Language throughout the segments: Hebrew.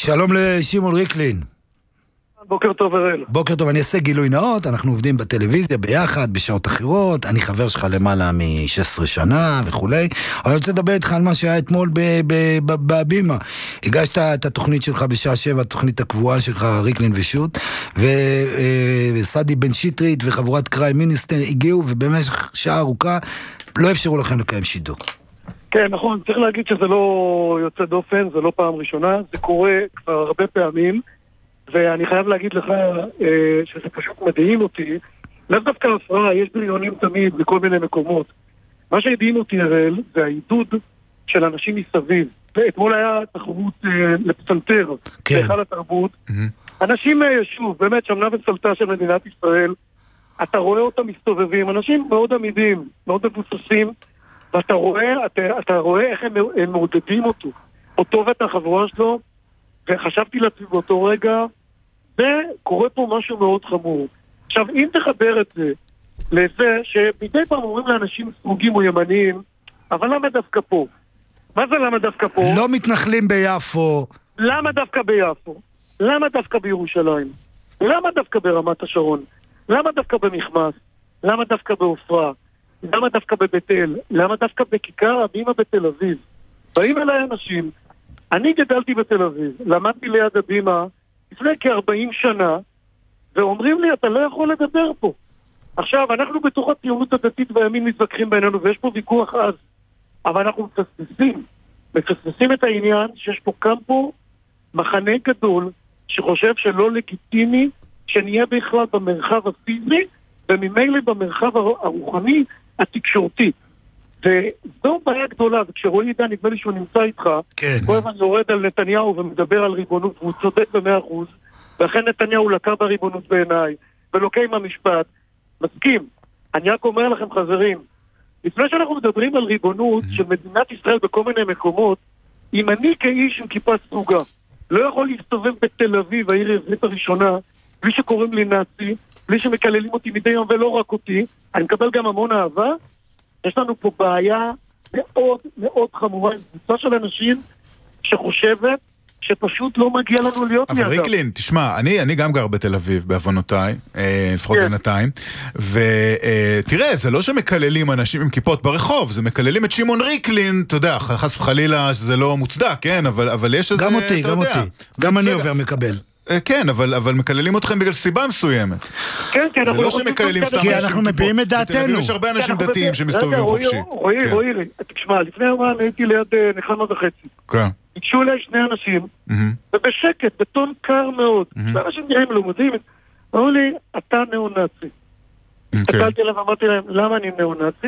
שלום לשמעון ריקלין. בוקר טוב הראל. בוקר טוב, אני אעשה גילוי נאות, אנחנו עובדים בטלוויזיה ביחד, בשעות אחרות, אני חבר שלך למעלה מ-16 שנה וכולי, אבל אני רוצה לדבר איתך על מה שהיה אתמול בבימה. הגשת את התוכנית שלך בשעה 7, התוכנית הקבועה שלך, ריקלין ושות, וסדי בן שטרית וחבורת קראי מיניסטר הגיעו, ובמשך שעה ארוכה לא אפשרו לכם לקיים שידור. כן, נכון, צריך להגיד שזה לא יוצא דופן, זה לא פעם ראשונה, זה קורה כבר הרבה פעמים, ואני חייב להגיד לך שזה פשוט מדהים אותי. לא דווקא הפרעה, יש בריונים תמיד בכל מיני מקומות. מה שהדהים אותי הראל זה העידוד של אנשים מסביב. ואתמול היה תחרות לפסנתר, בהיכל התרבות. אנשים שוב, באמת שמנה וסלטה של מדינת ישראל, אתה רואה אותם מסתובבים, אנשים מאוד עמידים, מאוד מבוססים, ואתה רואה איך הם מעודדים אותו ואת החבורה שלו, וחשבתי לעצמי באותו רגע, וקורה פה משהו מאוד חמור. עכשיו, אם תחבר את זה לזה שמדי פעם אומרים לאנשים סרוגים או ימניים, אבל למה דווקא פה? מה זה למה דווקא פה? לא מתנחלים ביפו. למה דווקא ביפו? למה דווקא בירושלים? למה דווקא ברמת השרון? למה דווקא במחמס? למה דווקא בעופרה? למה דווקא בבית אל? למה דווקא בכיכר הבימה בתל אביב? באים אליי אנשים, אני גדלתי בתל אביב, למדתי ליד הבימה לפני כ-40 שנה, ואומרים לי, אתה לא יכול לדבר פה. עכשיו, אנחנו בתוך הציונות הדתית והימין מתווכחים בינינו, ויש פה ויכוח אז, אבל אנחנו מפספסים את העניין שיש פה קמפו, מחנה גדול, שחושב שלא לגיטימי שנהיה בכלל במרחב הפיזי, וממילא במרחב הרוחני התקשורתי. וזו בעיה גדולה, וכשרואי עידן נדמה לי שהוא נמצא איתך, כל הזמן יורד על נתניהו ומדבר על ריבונות, והוא צודק ב100%, ואכן נתניהו לקה בריבונות בעיניי, ולוקה עם המשפט, מסכים. אני רק אומר לכם חברים, לפני שאנחנו מדברים על ריבונות של מדינת ישראל בכל מיני מקומות, אם אני כאיש עם כיפה סרוגה, לא יכול להסתובב בתל אביב, העיר העברית הראשונה, בלי שקוראים לי נאצי, בלי שמקללים אותי מדי יום ולא רק אותי, אני מקבל גם המון אהבה, יש לנו פה בעיה מאוד מאוד חמורה, קבוצה של אנשים שחושבת שפשוט לא מגיע לנו להיות אבל ריקלין, תשמע, אני גם גר בתל אביב, בעוונותיי, לפחות בינתיים, ותראה, זה לא שמקללים אנשים עם כיפות ברחוב, זה מקללים את שמעון ריקלין, אתה יודע, חס וחלילה שזה לא מוצדק, כן, אבל יש איזה, גם אותי, גם אני עובר מקבל. כן, אבל מקללים אתכם בגלל סיבה מסוימת. כן, כן, זה לא שמקללים סתם כי אנחנו מביעים את דעתנו. יש הרבה אנשים דתיים שמסתובבים חופשי. רואי, תשמע, לפני יומיים הייתי ליד נחמה וחצי. כן. ביקשו אליי שני אנשים, ובשקט, בטון קר מאוד. אנשים נראים מלומדים, אמרו לי, אתה נאו-נאצי. הסתכלתי עליו ואמרתי להם, למה אני נאו-נאצי?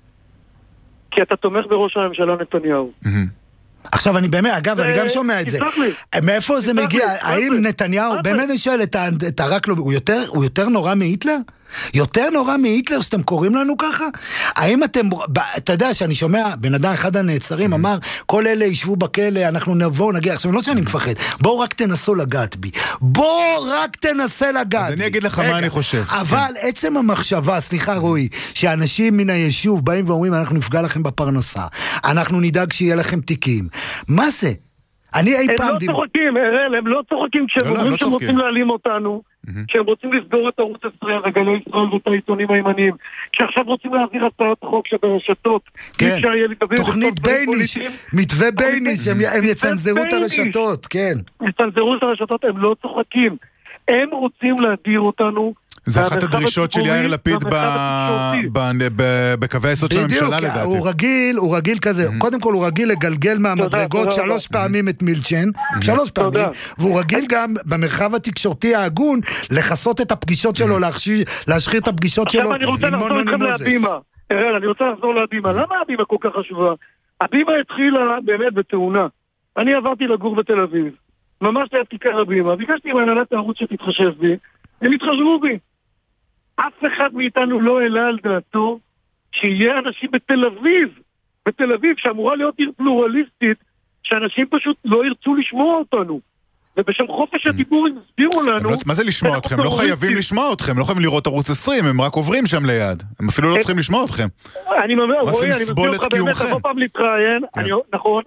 כי אתה תומך בראש הממשלה נתניהו. עכשיו אני באמת, אגב, אני גם שומע את זה. מאיפה זה מגיע? האם נתניהו, באמת אני שואל, את הרק לו, הוא יותר נורא מהיטלר? יותר נורא מהיטלר שאתם קוראים לנו ככה? האם אתם, אתה יודע שאני שומע, בן אדם אחד הנעצרים אמר, כל אלה ישבו בכלא, אנחנו נבוא, נגיע, עכשיו לא שאני מפחד, בואו רק תנסו לגעת בי. בואו רק תנסה לגעת בי. אז אני אגיד לך מה אני חושב. אבל עצם המחשבה, סליחה רועי, שאנשים מן היישוב באים ואומרים, אנחנו נפגע לכם בפרנסה, אנחנו נדאג שיהיה לכם תיקים. מה זה? אני אי פעם... הם לא צוחקים, הראל, הם לא צוחקים כשהם אומרים שהם רוצים להעלים אותנו, כשהם רוצים לסגור את ערוץ 20 וגלי ישראל ואת העיתונים הימניים, כשעכשיו רוצים להעביר הצעת חוק שברשתות, כן, תוכנית בייניש, מתווה בייניש, הם יצנזרו את הרשתות, כן. יצנזרו את הרשתות, הם לא צוחקים. הם רוצים להדיר אותנו. זה אחת הדרישות של יאיר לפיד בקווי היסוד של הממשלה לדעתי. הוא רגיל כזה, קודם כל הוא רגיל לגלגל מהמדרגות 3 פעמים את מילצ'ן, 3 פעמים, והוא רגיל גם במרחב התקשורתי ההגון לחסות את הפגישות שלו, להשחיר את הפגישות שלו. עכשיו אני רוצה לחזור אתכם להבימה. אני רוצה לחזור להבימה. למה הבימה כל כך חשובה? הבימה התחילה באמת בתאונה. אני עברתי לגור בתל אביב. ממש ליד כיכר הבימה. ביקשתי מהנהלת הערוץ שתתחשב בי. הם התחשבו בי. אף אחד מאיתנו לא העלה על דעתו שיהיה אנשים בתל אביב שאמורה להיות עיר פלורליסטית, שאנשים פשוט לא ירצו לשמוע אותנו. ובשם חופש הדיבור הם הסבירו לנו... מה זה לשמוע אתכם? לא חייבים לשמוע אתכם, לא חייבים לראות ערוץ 20, הם רק עוברים שם ליד. הם אפילו לא צריכים לשמוע אתכם. אני מסביר לך באמת, הרבה פעם להתראיין, נכון,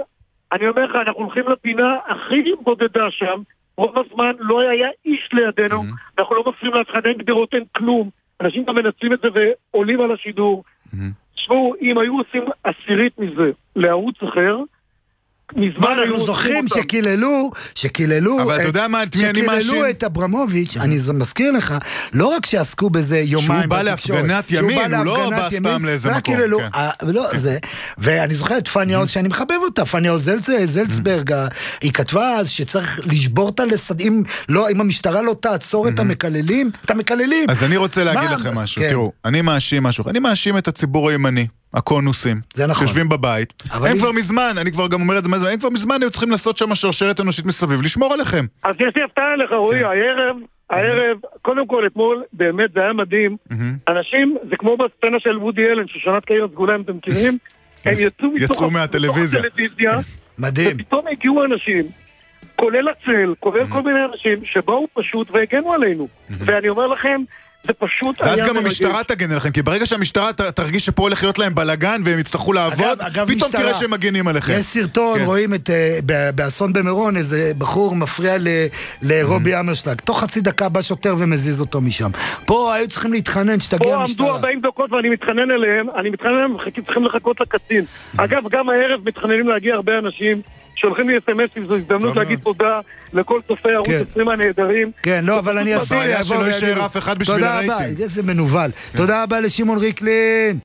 אני אומר לך, אנחנו הולכים לפינה הכי בודדה שם, רוב הזמן לא היה איש לידינו, אנחנו לא מפריעים לאף אין גדרות, אין כלום, אנשים גם מנצלים את זה ועולים על השידור. תשמעו, אם היו עושים 10 מזה לערוץ אחר, מזמן היו זוכרים שקיללו אבל אתה יודע מה, שקיללו את אברמוביץ', אני מזכיר לך, לא רק שעסקו בזה יומיים, שהוא בא להפגנת ימין, הוא לא בא סתם לאיזה מקום. ואני זוכר את פניה עוז, שאני מחבב אותה, פניה עוז זלצברג, היא כתבה אז שצריך לשבור את הלסדים, אם המשטרה לא תעצור את המקללים, את המקללים. אז אני רוצה להגיד לכם משהו, תראו, אני מאשים את הציבור הימני. הקונוסים, שיושבים בבית, הם כבר מזמן, אני כבר גם אומר את זה, הם כבר מזמן היו צריכים לעשות שם שרשרת אנושית מסביב, לשמור עליכם. אז יש לי הפתעה לך, רועי, הערב, קודם כל אתמול, באמת זה היה מדהים, אנשים, זה כמו בסצנה של וודי אלן, ששנת קהיר סגולה, אם אתם מכירים, הם יצאו מהטלוויזיה. מדהים. ופתאום הגיעו אנשים, כולל הצל, כולל כל מיני אנשים, שבאו פשוט והגנו עלינו. ואני אומר לכם, זה פשוט ואז גם המשטרה תגן עליכם, כי ברגע שהמשטרה תרגיש שפה הולך להיות להם בלגן והם יצטרכו לעבוד, פתאום תראה שהם מגנים עליכם. יש סרטון, רואים באסון במירון, איזה בחור מפריע לרובי אמרשטג, תוך חצי דקה בא שוטר ומזיז אותו משם. פה היו צריכים להתחנן שתגיע המשטרה. פה עמדו 40 דקות ואני מתחנן אליהם, צריכים לחכות לקצין. אגב, גם הערב מתחננים להגיע הרבה אנשים שולחים לי אס-אמסים, זו הזדמנות להגיד תודה לכל צופי ערוץ 20 הנהדרים. כן, לא, אבל אני אעשה... הבעיה שלא יישאר אף אחד בשביל הרייטינג. תודה רבה, איזה מנובל. תודה רבה לשמעון ריקלין.